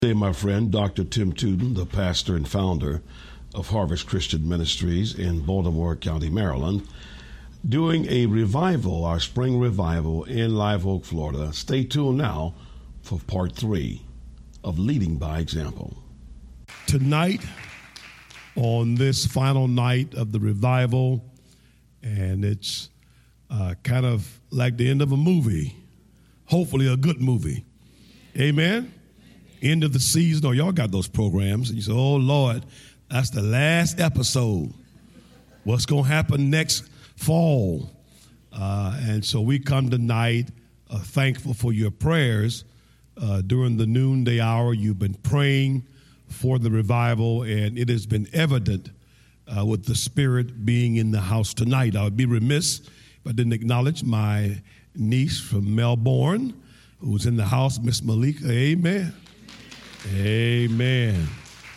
Today, my friend, Dr. Tim Tuden, the pastor and founder of Harvest Christian Ministries in Baltimore County, Maryland, doing a revival, our spring revival in Live Oak, Florida. Stay tuned now for part 3 of Leading by Example. Tonight, on this final night of the revival, and it's kind of like the end of a movie, hopefully a good movie. Amen? End of the season. Oh, y'all got those programs. And you say, oh, Lord, that's the last episode. What's going to happen next fall? And so we come tonight thankful for your prayers. During the noonday hour, you've been praying for the revival, and it has been evident with the Spirit being in the house tonight. I would be remiss if I didn't acknowledge my niece from Melbourne, who's in the house, Miss Malika. Amen. Amen.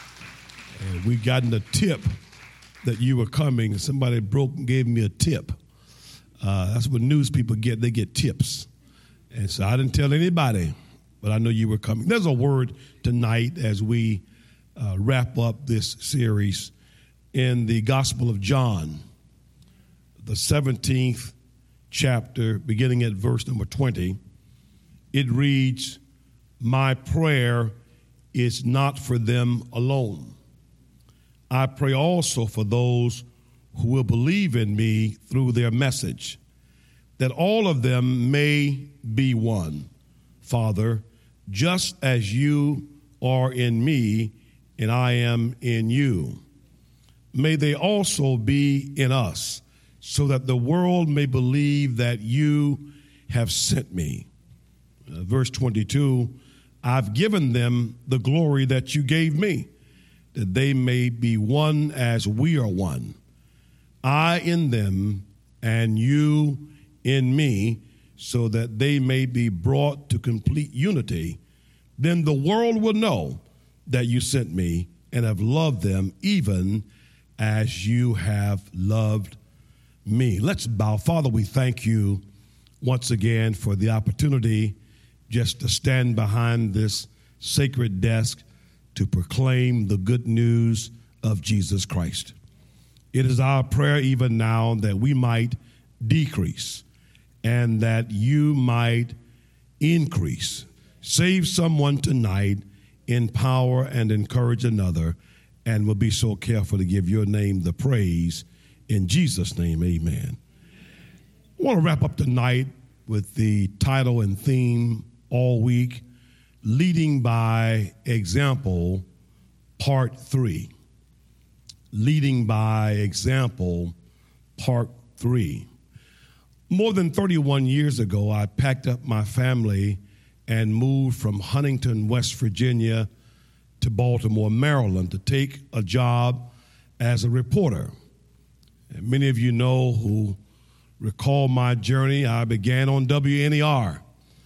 And we gotten a tip that you were coming. Somebody broke and gave me a tip. That's what news people get. They get tips. And so I didn't tell anybody, but I know you were coming. There's a word tonight as we wrap up this series in the Gospel of John, the 17th chapter, beginning at verse number 20. It reads, "My prayer is not for them alone. I pray also for those who will believe in me through their message, that all of them may be one. Father, just as you are in me and I am in you, may they also be in us, so that the world may believe that you have sent me." Verse 22, "I've given them the glory that you gave me, that they may be one as we are one. I in them and you in me, so that they may be brought to complete unity. Then the world will know that you sent me and have loved them even as you have loved me." Let's bow. Father, we thank you once again for the opportunity just to stand behind this sacred desk to proclaim the good news of Jesus Christ. It is our prayer even now that we might decrease and that you might increase. Save someone tonight, empower and encourage another, and we'll be so careful to give your name the praise. In Jesus' name, amen. I want to wrap up tonight with the title and theme all week, Leading by Example, Part 3. Leading by Example, Part 3. More than 31 years ago, I packed up my family and moved from Huntington, West Virginia to Baltimore, Maryland to take a job as a reporter. And many of you know who recall my journey. I began on WNER.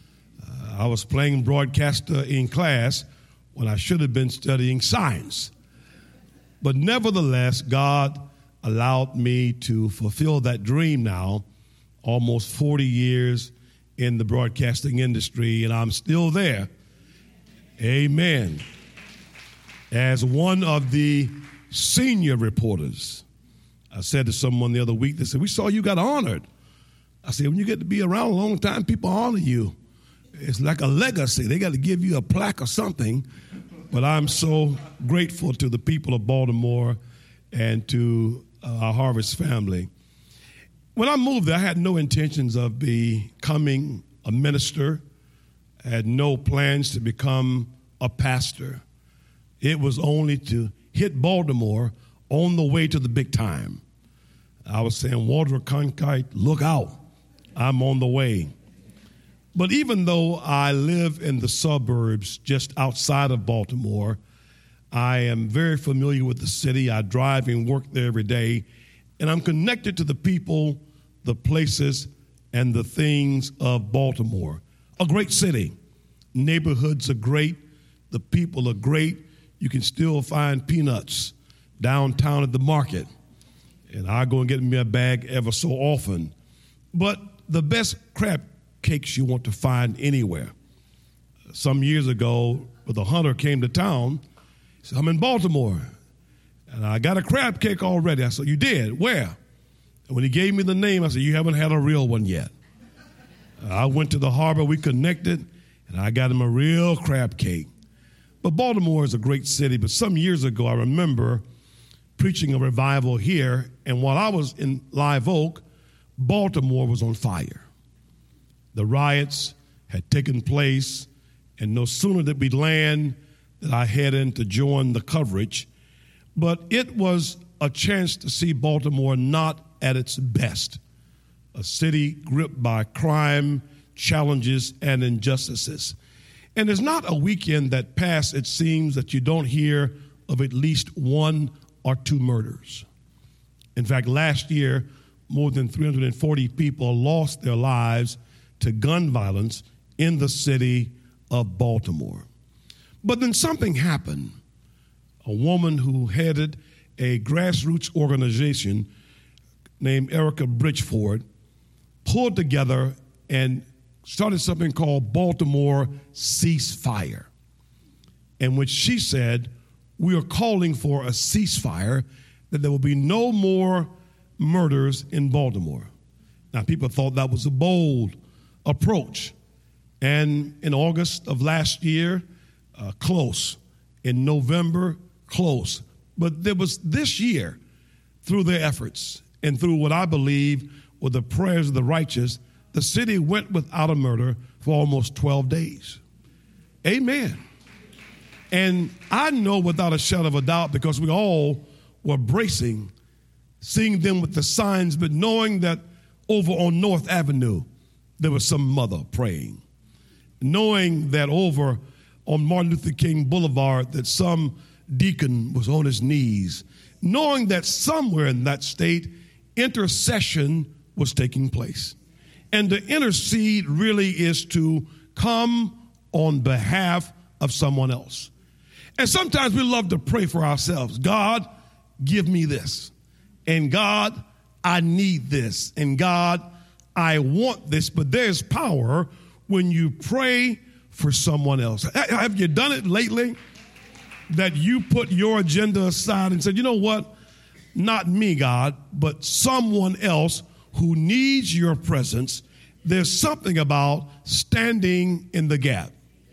I was playing broadcaster in class when I should have been studying science. But nevertheless, God allowed me to fulfill that dream now, almost 40 years in the broadcasting industry, and I'm still there. Amen. As one of the senior reporters. I said to someone the other week, they said, "We saw you got honored." I said, when you get to be around a long time, people honor you. It's like a legacy. They got to give you a plaque or something. But I'm so grateful to the people of Baltimore and to our Harvest family. When I moved there, I had no intentions of becoming a minister. I had no plans to become a pastor. It was only to hit Baltimore on the way to the big time. I was saying, Walter Cronkite, look out. I'm on the way. But even though I live in the suburbs just outside of Baltimore, I am very familiar with the city. I drive and work there every day, and I'm connected to the people, the places, and the things of Baltimore. A great city. Neighborhoods are great. The people are great. You can still find peanuts downtown at the market, and I go and get me a bag ever so often. But the best crab cakes you want to find anywhere. some years ago, the hunter came to town. He said, I'm in Baltimore, and I got a crab cake already. I said, you did? Where? And when he gave me the name, I said, you haven't had a real one yet. I went to the harbor, we connected, and I got him a real crab cake. But Baltimore is a great city, but some years ago, I remember preaching a revival here, and while I was in Live Oak, Baltimore was on fire. The riots had taken place, and no sooner did we land than I headed in to join the coverage. But it was a chance to see Baltimore not at its best, a city gripped by crime, challenges, and injustices. And there's not a weekend that passed, it seems, that you don't hear of at least one or two murders. In fact, last year, more than 340 people lost their lives to gun violence in the city of Baltimore. But then something happened. A woman who headed a grassroots organization named Erica Bridgeford pulled together and started something called Baltimore Ceasefire, in which she said, we are calling for a ceasefire, that there will be no more murders in Baltimore. Now, people thought that was a bold approach. And in August of last year, close. In November, close. But there was this year, through their efforts and through what I believe were the prayers of the righteous, the city went without a murder for almost 12 days. Amen. And I know without a shadow of a doubt, because we all were bracing, seeing them with the signs, but knowing that over on North Avenue, there was some mother praying. Knowing that over on Martin Luther King Boulevard, that some deacon was on his knees. Knowing that somewhere in that state, intercession was taking place. And to intercede really is to come on behalf of someone else. And sometimes we love to pray for ourselves. God, give me this. And God, I need this. And God, I want this. But there's power when you pray for someone else. Have you done it lately? That you put your agenda aside and said, you know what? Not me, God, but someone else who needs your presence. There's something about standing in the gap.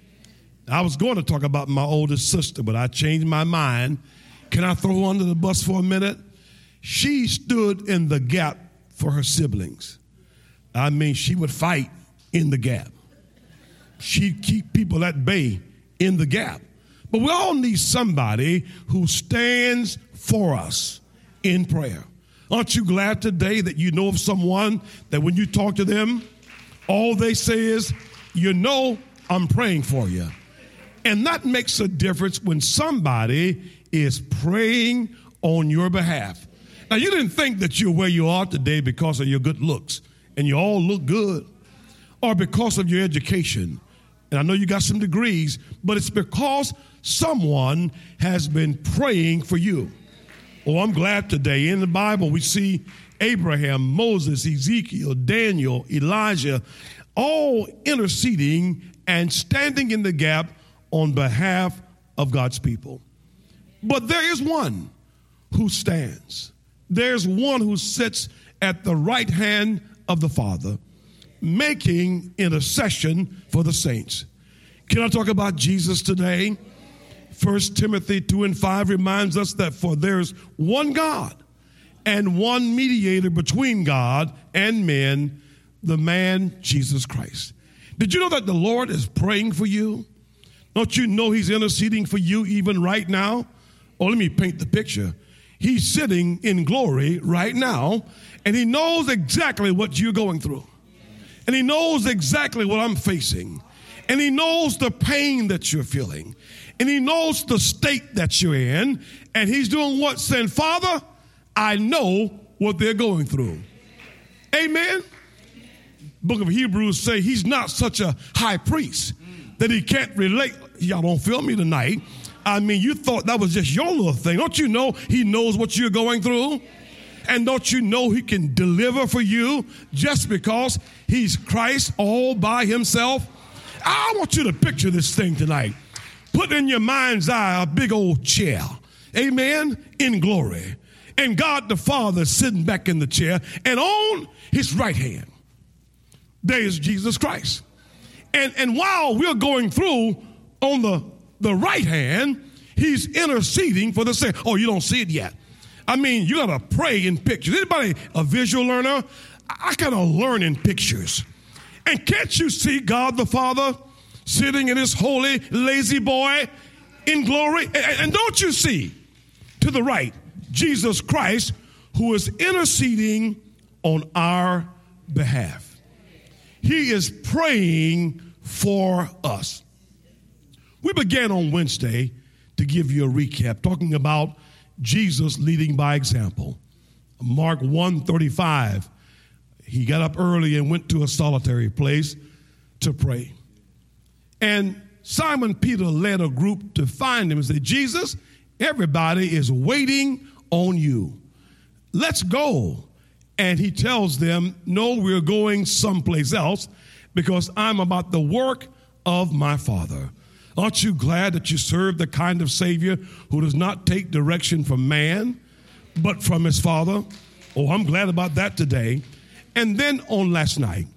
I was going to talk about my oldest sister, but I changed my mind. Can I throw her under the bus for a minute? She stood in the gap for her siblings. I mean, she would fight in the gap. She'd keep people at bay in the gap. But we all need somebody who stands for us in prayer. Aren't you glad today that you know of someone that when you talk to them, all they say is, you know, I'm praying for you. And that makes a difference when somebody is praying on your behalf. Now, you didn't think that you're where you are today because of your good looks, and you all look good, or because of your education. And I know you got some degrees, but it's because someone has been praying for you. Oh, I'm glad today. In the Bible, we see Abraham, Moses, Ezekiel, Daniel, Elijah, all interceding and standing in the gap on behalf of God's people. But there is one who stands. There's one who sits at the right hand of the Father, making intercession for the saints. Can I talk about Jesus today? 1 Timothy 2:5 reminds us that for there's one God and one mediator between God and men, the man Jesus Christ. Did you know that the Lord is praying for you? Don't you know he's interceding for you even right now? Oh, let me paint the picture. He's sitting in glory right now, and he knows exactly what you're going through. And he knows exactly what I'm facing. And he knows the pain that you're feeling. And he knows the state that you're in. And he's doing what? Saying, Father, I know what they're going through. Amen. Book of Hebrews say he's not such a high priest that he can't relate. Y'all don't feel me tonight. I mean, you thought that was just your little thing. Don't you know he knows what you're going through? And don't you know he can deliver for you just because he's Christ all by himself? I want you to picture this thing tonight. Put in your mind's eye a big old chair. Amen. In glory. And God the Father sitting back in the chair. And on his right hand, there is Jesus Christ. And while we're going through on the right hand, he's interceding for the saints. Oh, you don't see it yet. I mean, you got to pray in pictures. Anybody a visual learner? I kind of learn in pictures. And can't you see God the Father sitting in his holy, lazy boy in glory? And don't you see to the right, Jesus Christ, who is interceding on our behalf. He is praying for us. We began on Wednesday, to give you a recap, talking about Jesus leading by example. Mark 1:35, he got up early and went to a solitary place to pray. And Simon Peter led a group to find him and said, Jesus, everybody is waiting on you. Let's go. And he tells them, no, we're going someplace else because I'm about the work of my Father. Aren't you glad that you serve the kind of Savior who does not take direction from man, but from his Father? Oh, I'm glad about that today. And then on last night,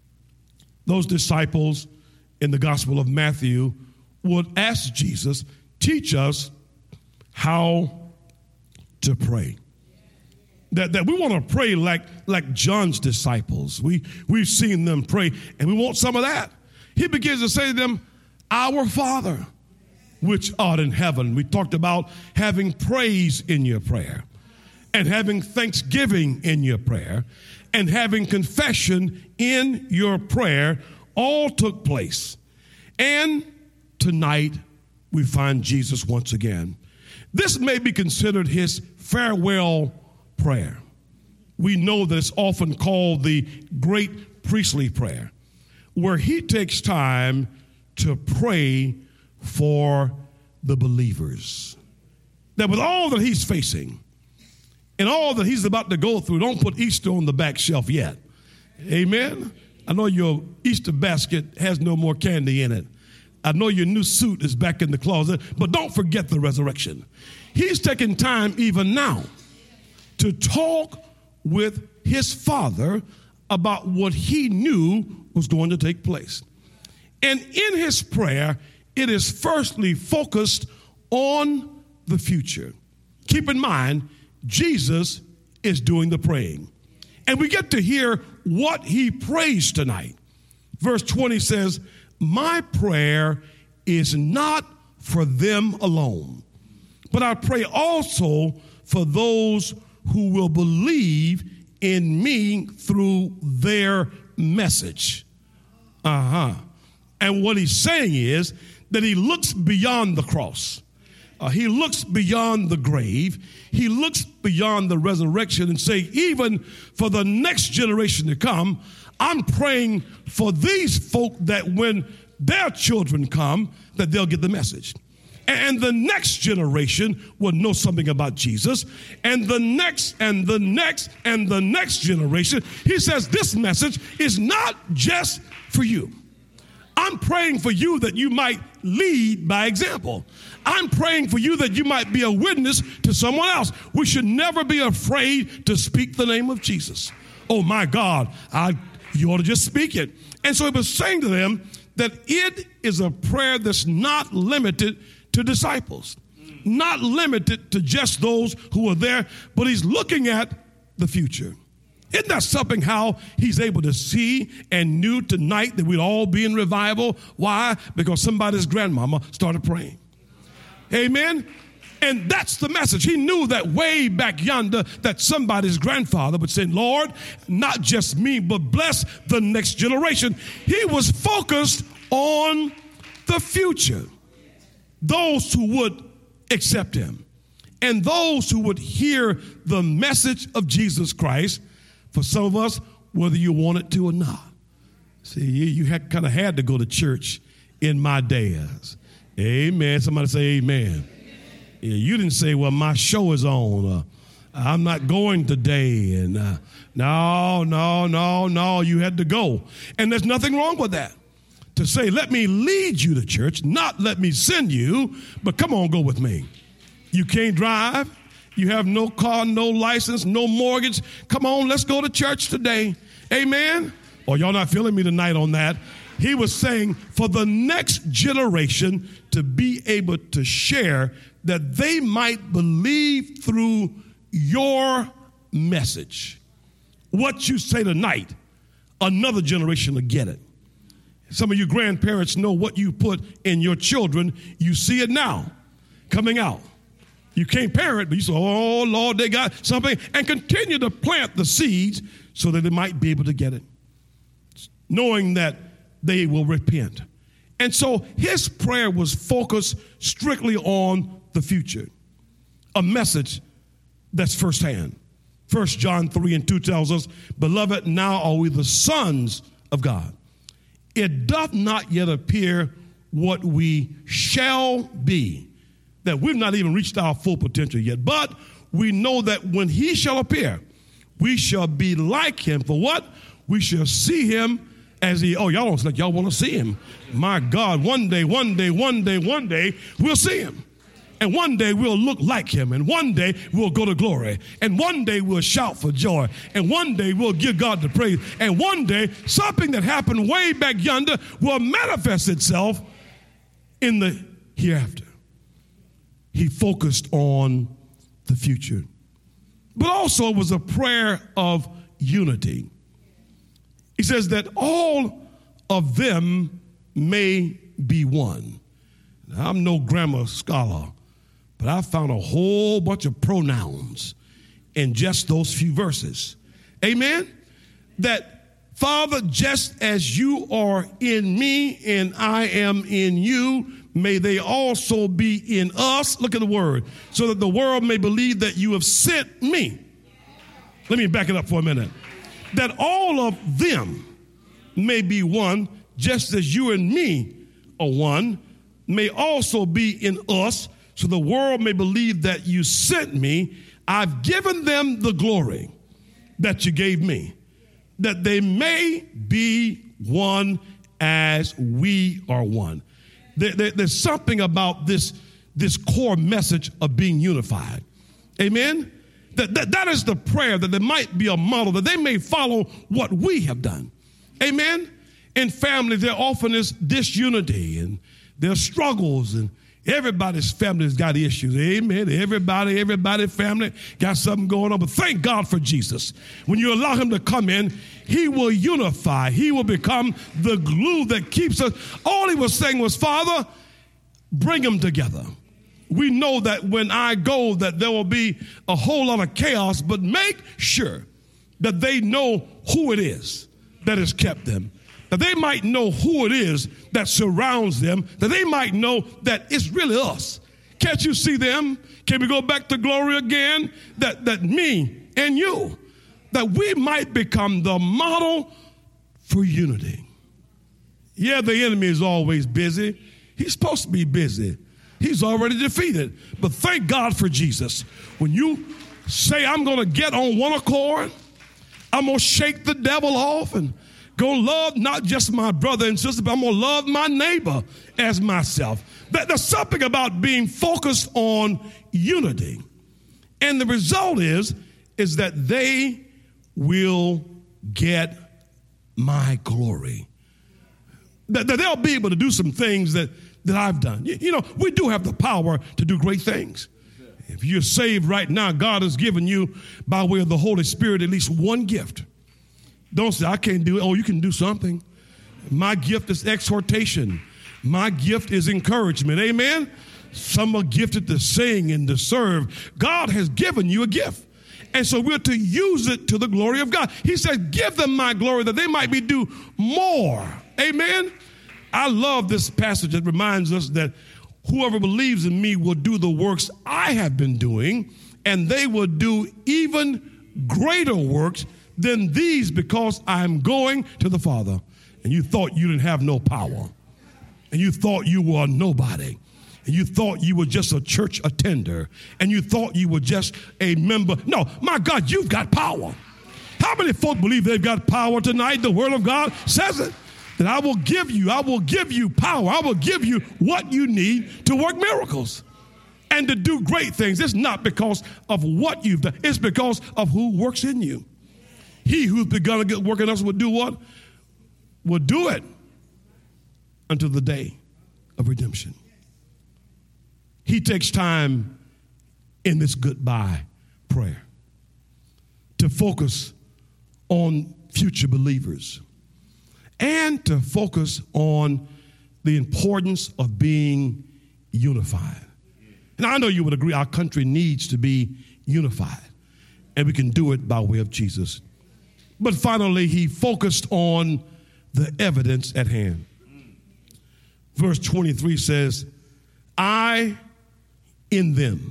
those disciples in the Gospel of Matthew would ask Jesus, teach us how to pray. That we want to pray like John's disciples. We've seen them pray, and we want some of that. He begins to say to them, our Father, which art in heaven. We talked about having praise in your prayer and having thanksgiving in your prayer and having confession in your prayer all took place. And tonight we find Jesus once again. This may be considered his farewell prayer. We know that it's often called the great priestly prayer, where he takes time to pray for the believers. That with all that he's facing and all that he's about to go through, don't put Easter on the back shelf yet. Amen? I know your Easter basket has no more candy in it. I know your new suit is back in the closet, but don't forget the resurrection. He's taking time even now to talk with his Father about what he knew was going to take place. And in his prayer, it is firstly focused on the future. Keep in mind, Jesus is doing the praying. And we get to hear what he prays tonight. Verse 20 says, my prayer is not for them alone, but I pray also for those who will believe in me through their message. And what he's saying is that he looks beyond the cross. He looks beyond the grave. He looks beyond the resurrection and say, even for the next generation to come, I'm praying for these folk that when their children come, that they'll get the message. And the next generation will know something about Jesus. And the next and the next and the next generation. He says this message is not just for you. I'm praying for you that you might lead by example. I'm praying for you that you might be a witness to someone else. We should never be afraid to speak the name of Jesus. Oh my God, you ought to just speak it. And so he was saying to them that it is a prayer that's not limited to disciples, not limited to just those who are there, but he's looking at the future. Isn't that something how he's able to see and knew tonight that we'd all be in revival? Why? Because somebody's grandmama started praying. Amen? And that's the message. He knew that way back yonder that somebody's grandfather would say, Lord, not just me, but bless the next generation. He was focused on the future. Those who would accept him and those who would hear the message of Jesus Christ. For some of us, whether you wanted to or not. See, you kind of had to go to church in my days. Amen. Somebody say amen. Yeah, you didn't say, well, my show is on. I'm not going today. And no. You had to go. And there's nothing wrong with that. to say, let me lead you to church, not let me send you, but come on, go with me. You can't drive. You have no car, no license, no mortgage. Come on, let's go to church today. Amen. Oh, y'all not feeling me tonight on that. He was saying for the next generation to be able to share that they might believe through your message. What you say tonight, another generation will get it. Some of you grandparents know what you put in your children. You see it now coming out. You can't parent, but you say, oh, Lord, they got something, and continue to plant the seeds so that they might be able to get it, knowing that they will repent. And so his prayer was focused strictly on the future, a message that's firsthand. 1 John 3:2 tells us, beloved, now are we the sons of God. It doth not yet appear what we shall be, that we've not even reached our full potential yet. But we know that when he shall appear, we shall be like him. For what? We shall see him as he, oh, y'all don't like y'all want to see him. My God, one day, we'll see him. And one day we'll look like him. And one day we'll go to glory. And one day we'll shout for joy. And one day we'll give God the praise. And one day something that happened way back yonder will manifest itself in the hereafter. He focused on the future. But also it was a prayer of unity. He says that all of them may be one. Now, I'm no grammar scholar, but I found a whole bunch of pronouns in just those few verses. Amen? That, Father, just as you are in me and I am in you, may they also be in us, look at the word, so that the world may believe that you have sent me. Let me back it up for a minute. That all of them may be one, just as you and me are one, may also be in us, so the world may believe that you sent me. I've given them the glory that you gave me, that they may be one as we are one. There's something about this core message of being unified. Amen? That is the prayer, that there might be a model, that they may follow what we have done. Amen? In family, there often is disunity and there are struggles, and everybody's family has got issues. Amen? Everybody's family got something going on. But thank God for Jesus. When you allow him to come in, he will unify. He will become the glue that keeps us. All he was saying was, Father, bring them together. We know that when I go, that there will be a whole lot of chaos, but make sure that they know who it is that has kept them, that they might know who it is that surrounds them, that they might know that it's really us. Can't you see them? Can we go back to glory again? That me and you, that we might become the model for unity. Yeah, the enemy is always busy. He's supposed to be busy. He's already defeated. But thank God for Jesus. When you say, I'm going to get on one accord, I'm going to shake the devil off and go love not just my brother and sister, but I'm going to love my neighbor as myself. There's something about being focused on unity. And the result is that they will get my glory. That they'll be able to do some things that I've done. You know, we do have the power to do great things. If you're saved right now, God has given you, by way of the Holy Spirit, at least one gift. Don't say, I can't do it. Oh, you can do something. My gift is exhortation. My gift is encouragement. Amen? Some are gifted to sing and to serve. God has given you a gift. And so we're to use it to the glory of God. He said, give them my glory that they might be do more. Amen? I love this passage that reminds us that whoever believes in me will do the works I have been doing, and they will do even greater works than these, because I'm going to the Father. And you thought you didn't have no power. And you thought you were a nobody. And you thought you were just a church attender. And you thought you were just a member. No, my God, you've got power. How many folk believe they've got power tonight? The Word of God says it. that I will give you power. I will give you what you need to work miracles and to do great things. It's not because of what you've done. It's because of who works in you. He who's begun a good work in us will do what? Will do it until the day of redemption. He takes time in this goodbye prayer to focus on future believers and to focus on the importance of being unified. And I know you would agree our country needs to be unified, and we can do it by way of Jesus. But finally, he focused on the evidence at hand. Verse 23 says, I in them,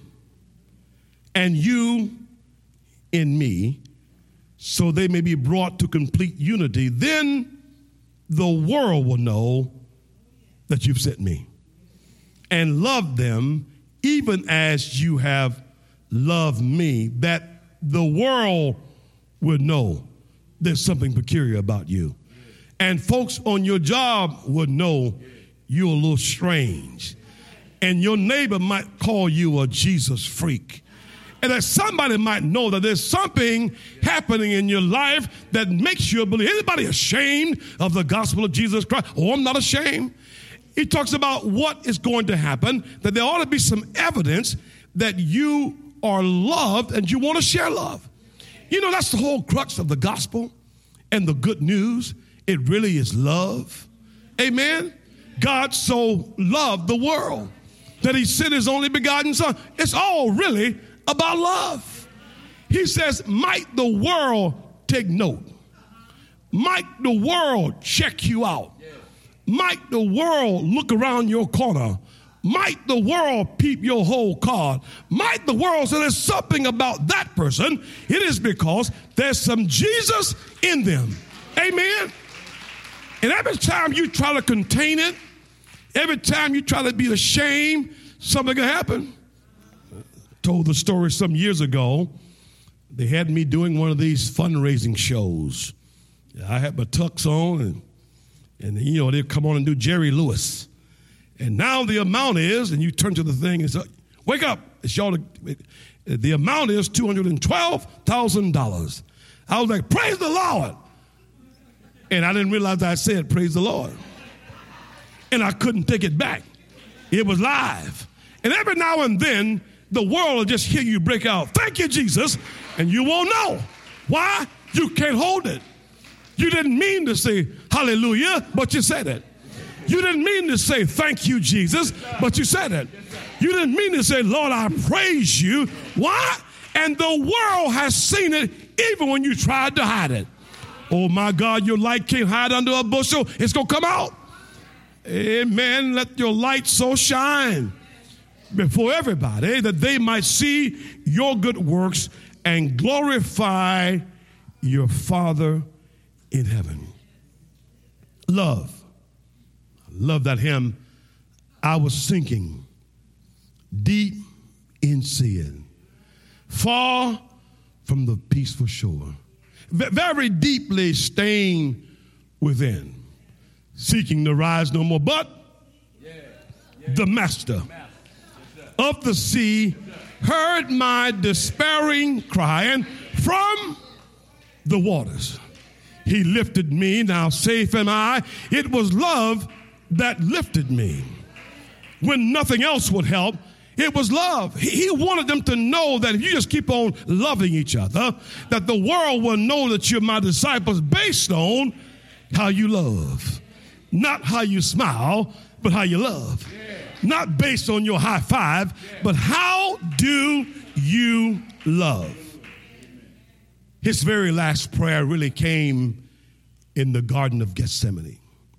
and you in me, so they may be brought to complete unity. Then the world will know that you've sent me and love them even as you have loved me, that the world will know there's something peculiar about you. And folks on your job would know you're a little strange. And your neighbor might call you a Jesus freak. And that somebody might know that there's something happening in your life that makes you believe. Anybody ashamed of the gospel of Jesus Christ? Oh, I'm not ashamed. He talks about what is going to happen, that there ought to be some evidence that you are loved and you want to share love. You know, that's the whole crux of the gospel and the good news. It really is love. Amen. God so loved the world that he sent his only begotten son. It's all really about love. He says, might the world take note. Might the world check you out. Might the world look around your corner. Might the world peep your whole card. Might the world say there's something about that person. It is because there's some Jesus in them. Amen. And every time you try to contain it, every time you try to be ashamed, something can happen. Told the story some years ago. They had me doing one of these fundraising shows. I had my tux on, and you know, they'd come on and do Jerry Lewis. And now the amount is, and you turn to the thing and say, wake up. It's y'all. The amount is $212,000. I was like, praise the Lord. And I didn't realize I said, praise the Lord. And I couldn't take it back. It was live. And every now and then, the world will just hear you break out, thank you, Jesus, and you won't know. Why? You can't hold it. You didn't mean to say hallelujah, but you said it. You didn't mean to say thank you, Jesus, but you said it. You didn't mean to say, Lord, I praise you. Why? And the world has seen it even when you tried to hide it. Oh, my God, your light can't hide under a bushel. It's going to come out. Amen. Let your light so shine before everybody that they might see your good works and glorify your Father in heaven. Love. I love that hymn. I was sinking deep in sin, far from the peaceful shore, very deeply stained within, seeking to rise no more. But the master of the sea heard my despairing cry, and from the waters he lifted me. Now safe am I. It was love that lifted me when nothing else would help. It was love. He wanted them to know that if you just keep on loving each other, that the world will know that you're my disciples based on how you love. Not how you smile, but how you love. Not based on your high five, but how do you love? His very last prayer really came in the Garden of Gethsemane.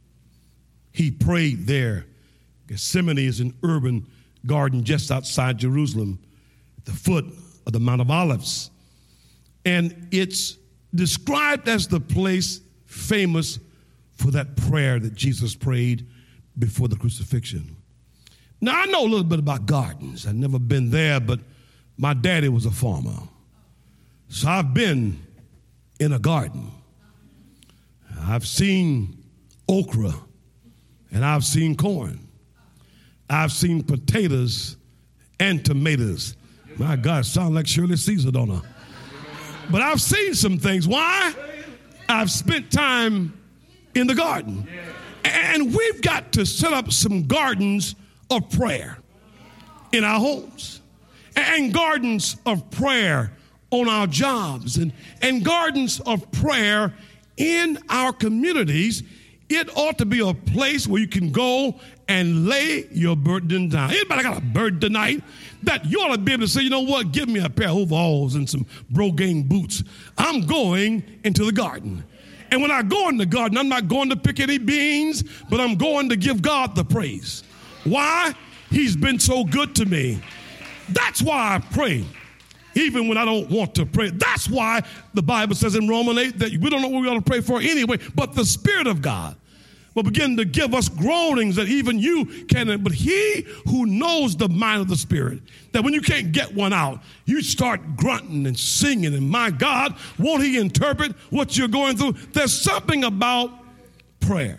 He prayed there. Gethsemane is an urban garden just outside Jerusalem, at the foot of the Mount of Olives. And it's described as the place famous for that prayer that Jesus prayed before the crucifixion. Now, I know a little bit about gardens. I've never been there, but my daddy was a farmer. So I've been in a garden. I've seen okra, and I've seen corn. I've seen potatoes and tomatoes. My God, it sounds like Shirley Caesar, don't I? But I've seen some things. Why? I've spent time in the garden. And we've got to set up some gardens of prayer in our homes, and gardens of prayer on our jobs, and gardens of prayer in our communities. It ought to be a place where you can go and lay your burden down. Anybody got a burden tonight that you ought to be able to say, you know what, give me a pair of overalls and some Brogane boots. I'm going into the garden. And when I go in the garden, I'm not going to pick any beans, but I'm going to give God the praise. Why? He's been so good to me. That's why I pray, even when I don't want to pray. That's why the Bible says in Romans 8 that we don't know what we ought to pray for anyway, but the Spirit of God will begin to give us groanings that even you can't. But he who knows the mind of the Spirit, that when you can't get one out, you start grunting and singing, and my God, won't he interpret what you're going through? There's something about prayer.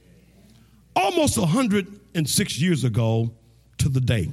Almost 106 years ago to the day,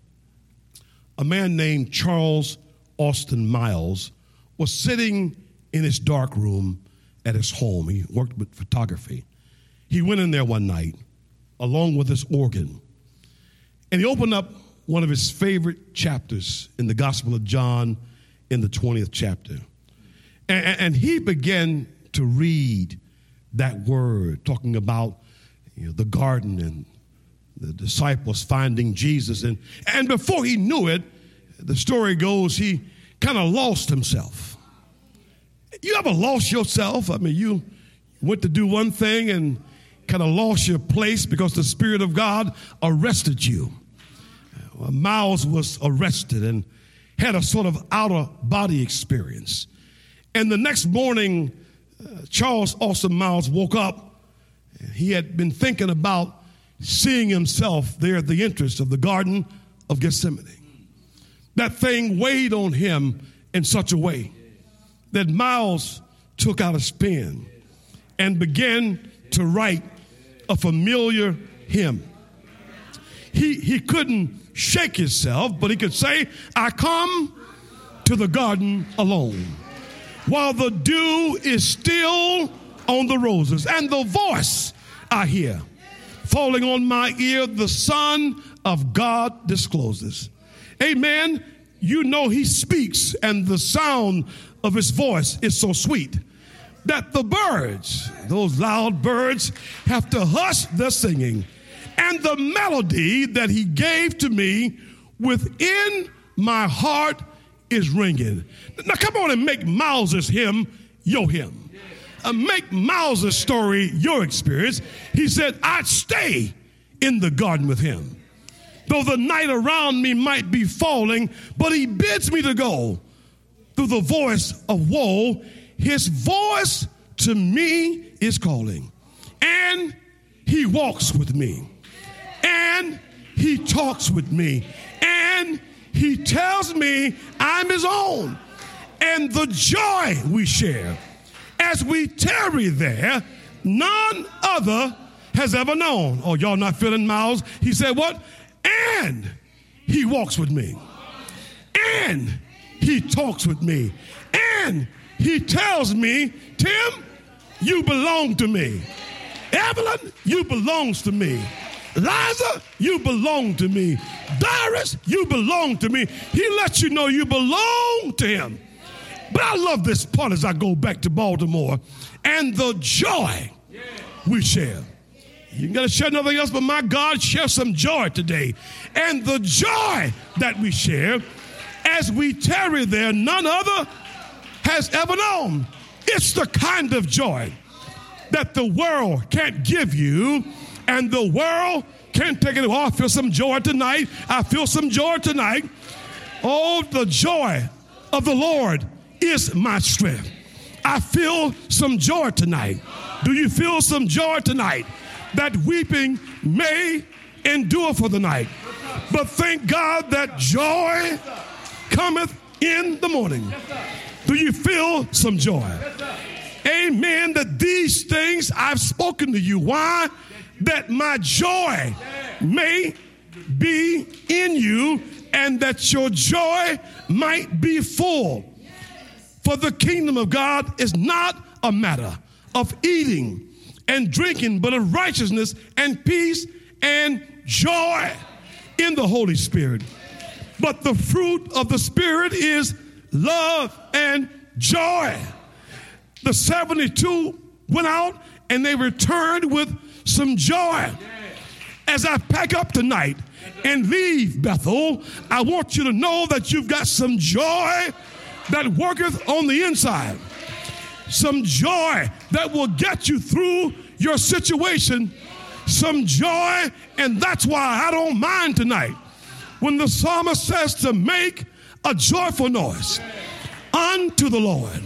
a man named Charles Austin Miles was sitting in his dark room at his home. He worked with photography. He went in there one night along with his organ, and he opened up one of his favorite chapters in the Gospel of John in the 20th chapter. And he began to read that word, talking about the garden and the disciples finding Jesus. And before he knew it, the story goes, he kind of lost himself. You ever lost yourself? I mean, you went to do one thing and kind of lost your place because the Spirit of God arrested you. Miles was arrested and had a sort of out-of-body experience. And the next morning, Charles Austin Miles woke up. He had been thinking about seeing himself there at the entrance of the Garden of Gethsemane. That thing weighed on him in such a way that Miles took out his pen and began to write a familiar hymn. He couldn't shake himself, but he could say, I come to the garden alone, while the dew is still on the roses, and the voice I hear falling on my ear, the Son of God discloses. Amen. You know he speaks, and the sound of his voice is so sweet that the birds, those loud birds, have to hush their singing. And the melody that he gave to me within my heart is ringing. Now come on and make Miles's hymn your hymn. Make Miles's story your experience. He said, I'd stay in the garden with him, though the night around me might be falling, but he bids me to go through the voice of woe. His voice to me is calling, and he walks with me, and he talks with me, and he tells me I'm his own. And the joy we share as we tarry there, none other has ever known. Oh, y'all not feeling Miles? He said what? And he walks with me, and he talks with me, and he tells me, Tim, you belong to me. Evelyn, you belongs to me. Liza, you belong to me. Doris, you belong to me. He lets you know you belong to him. But I love this part as I go back to Baltimore, and the joy we share. You got to share nothing else, but my God, share some joy today. And the joy that we share as we tarry there, none other has ever known. It's the kind of joy that the world can't give you, and the world can't take it. Oh, I feel some joy tonight. I feel some joy tonight. Oh, the joy of the Lord is my strength. I feel some joy tonight. Do you feel some joy tonight? That weeping may endure for the night, but thank God that joy cometh in the morning. Do you feel some joy? Amen. That these things I've spoken to you. Why? That my joy may be in you and that your joy might be full. For the kingdom of God is not a matter of eating and drinking, but of righteousness and peace and joy in the Holy Spirit. But the fruit of the Spirit is love and joy. The 72 went out and they returned with some joy. As I pack up tonight and leave Bethel, I want you to know that you've got some joy that worketh on the inside. Some joy that will get you through your situation. Some joy, and that's why I don't mind tonight when the psalmist says to make a joyful noise unto the Lord,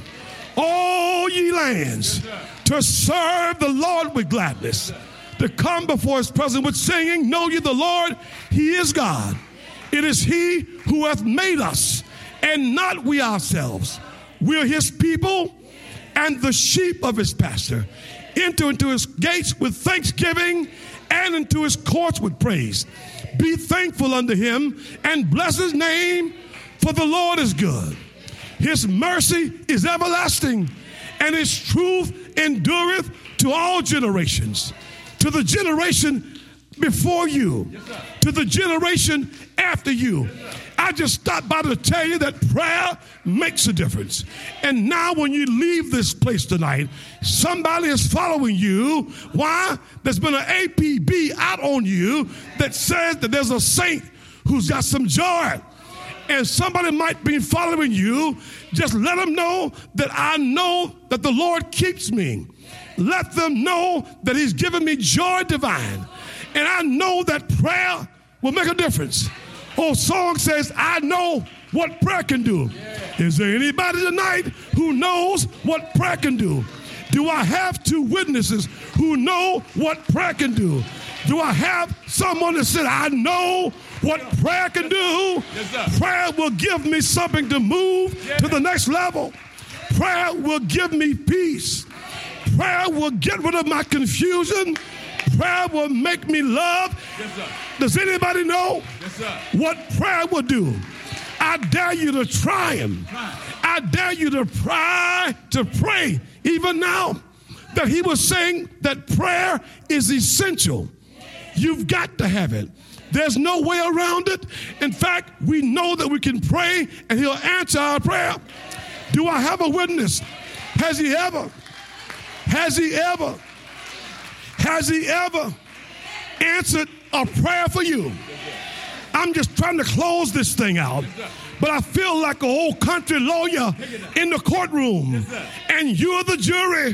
all ye lands, to serve the Lord with gladness, to come before his presence with singing. Know ye the Lord, he is God. It is he who hath made us, and not we ourselves. We are his people and the sheep of his pasture. Enter into his gates with thanksgiving and into his courts with praise. Be thankful unto him and bless his name, for the Lord is good. His mercy is everlasting, and his truth endureth to all generations. To the generation before you, to the generation after you. I just stopped by to tell you that prayer makes a difference. And now when you leave this place tonight, somebody is following you. Why? There's been an APB out on you that says that there's a saint who's got some joy. And somebody might be following you. Just let them know that I know that the Lord keeps me. Let them know that he's given me joy divine. And I know that prayer will make a difference. Old song says, I know what prayer can do. Is there anybody tonight who knows what prayer can do? Do I have two witnesses who know what prayer can do? Do I have someone that said, I know what prayer can do? Prayer will give me something to move to the next level. Prayer will give me peace. Prayer will get rid of my confusion. Prayer will make me love. Does anybody know what prayer will do? I dare you to try him. I dare you to pray even now. That he was saying that prayer is essential. You've got to have it. There's no way around it. In fact, we know that we can pray and he'll answer our prayer. Do I have a witness? Has he ever answered a prayer for you? I'm just trying to close this thing out, but I feel like an old country lawyer in the courtroom, and you're the jury.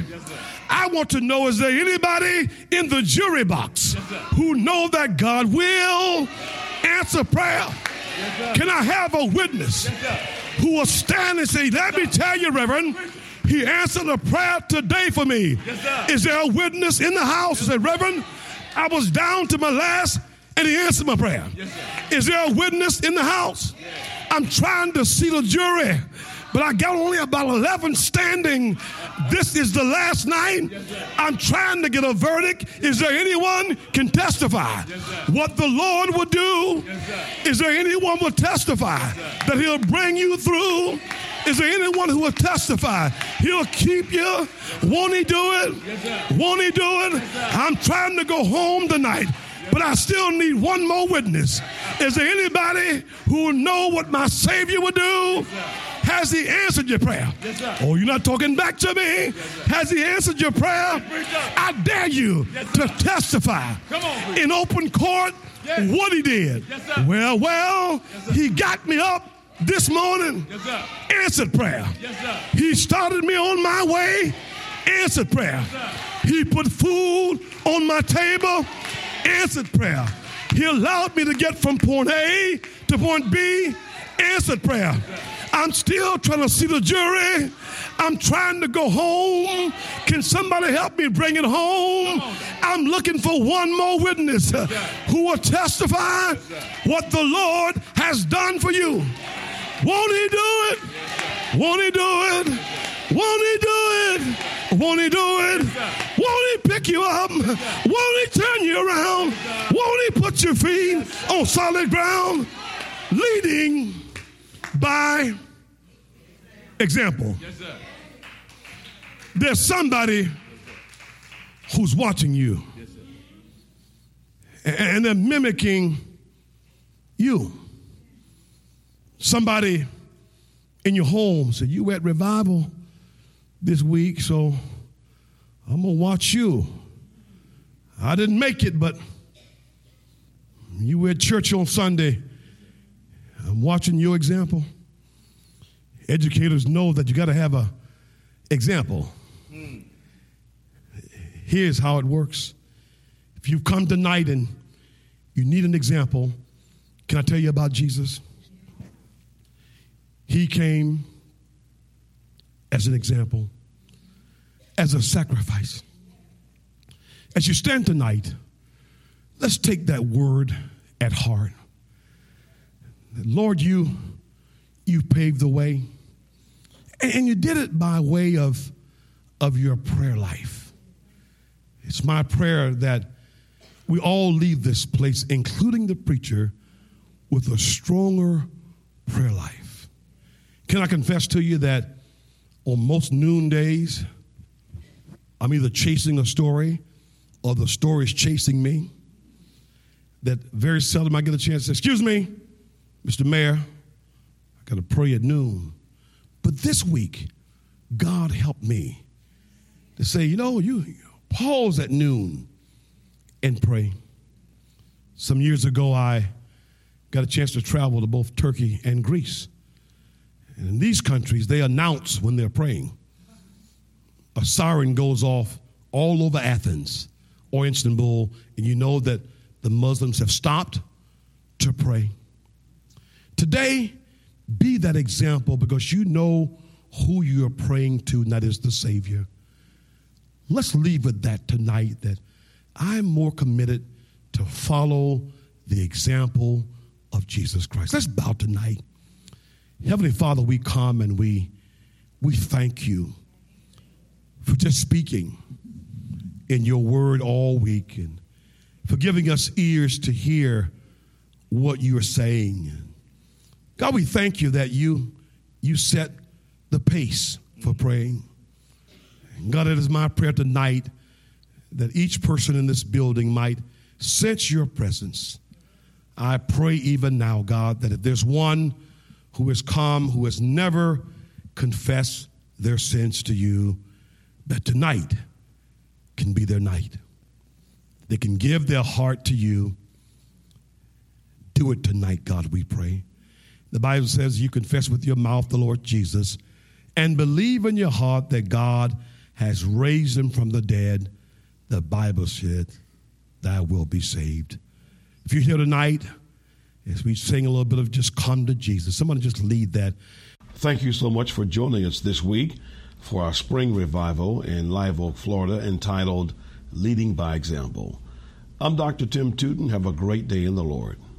I want to know, is there anybody in the jury box who know that God will answer prayer? Can I have a witness who will stand and say, let me tell you, Reverend, he answered a prayer today for me. Is there a witness in the house who said, Reverend, I was down to my last and he answered my prayer? Is there a witness in the house? I'm trying to see the jury, but I got only about 11 standing. This is the last night. I'm trying to get a verdict. Is there anyone can testify what the Lord will do? Is there anyone will testify that he'll bring you through? Is there anyone who will testify he'll keep you? Won't he do it? Won't he do it? I'm trying to go home tonight, but I still need one more witness. Is there anybody who will know what my Savior will do? Has he answered your prayer? Oh, you're not talking back to me. Has he answered your prayer? I dare you to testify in open court what he did. Well, he got me up this morning. Answered prayer. He started me on my way. Answered prayer. He put food on my table. Answered prayer. He allowed me to get from point A to point B. Answered prayer. I'm still trying to see the jury. I'm trying to go home. Can somebody help me bring it home? I'm looking for one more witness who will testify what the Lord has done for you. Won't he do it? Won't he do it? Won't he do it? Won't he do it? Won't he pick you up? Won't he turn you around? Won't he put your feet on solid ground? Leading by example. There's somebody who's watching you, and they're mimicking you. Somebody in your home said, you were at revival this week, so I'm going to watch you. I didn't make it, but you were at church on Sunday. I'm watching your example. Educators know that you got to have an example. Here's how it works. If you've come tonight and you need an example, can I tell you about Jesus? He came as an example, as a sacrifice. As you stand tonight, let's take that word at heart. Lord, you paved the way, and you did it by way of your prayer life. It's my prayer that we all leave this place, including the preacher, with a stronger prayer life. Can I confess to you that on most noon days, I'm either chasing a story or the story is chasing me? That very seldom I get a chance to say, excuse me, Mr. Mayor, I got to pray at noon. But this week, God helped me to say, you pause at noon and pray. Some years ago, I got a chance to travel to both Turkey and Greece. And in these countries, they announce when they're praying. A siren goes off all over Athens or Istanbul, and you know that the Muslims have stopped to pray. Today, be that example because you know who you're praying to, and that is the Savior. Let's leave with that tonight, that I'm more committed to follow the example of Jesus Christ. Let's bow tonight. Heavenly Father, we come and we thank you for just speaking in your word all week and for giving us ears to hear what you are saying. God, we thank you that you set the pace for praying. God, it is my prayer tonight that each person in this building might sense your presence. I pray even now, God, that if there's one who has come, who has never confessed their sins to you, that tonight can be their night. They can give their heart to you. Do it tonight, God, we pray. The Bible says you confess with your mouth the Lord Jesus and believe in your heart that God has raised him from the dead. The Bible said, thou wilt be saved. If you're here tonight, as we sing a little bit of Just Come to Jesus, somebody just lead that. Thank you so much for joining us this week for our spring revival in Live Oak, Florida, entitled Leading by Example. I'm Dr. Tim Tootin. Have a great day in the Lord.